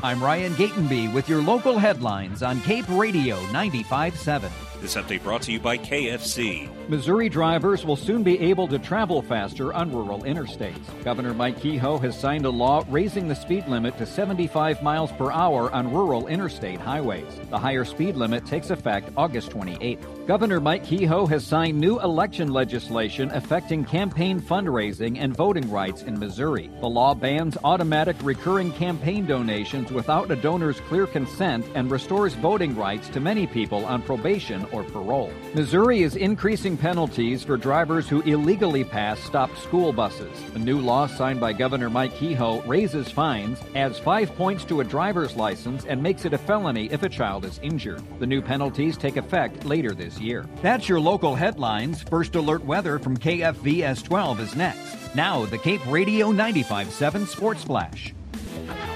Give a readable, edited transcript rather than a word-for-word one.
I'm Ryan Gatenby with your local headlines on Cape Radio 95.7. This update brought to you by KFC. Missouri drivers will soon be able to travel faster on rural interstates. Governor Mike Kehoe has signed a law raising the speed limit to 75 miles per hour on rural interstate highways. The higher speed limit takes effect August 28th. Governor Mike Kehoe has signed new election legislation affecting campaign fundraising and voting rights in Missouri. The law bans automatic recurring campaign donations without a donor's clear consent and restores voting rights to many people on probation or parole. Missouri is increasing penalties for drivers who illegally pass stopped school buses. A new law signed by Governor Mike Kehoe raises fines, adds 5 points to a driver's license, and makes it a felony if a child is injured. The new penalties take effect later this year. That's your local headlines. First Alert weather from KFVS 12 is next. Now, the Cape Radio 95.7 Sports Flash.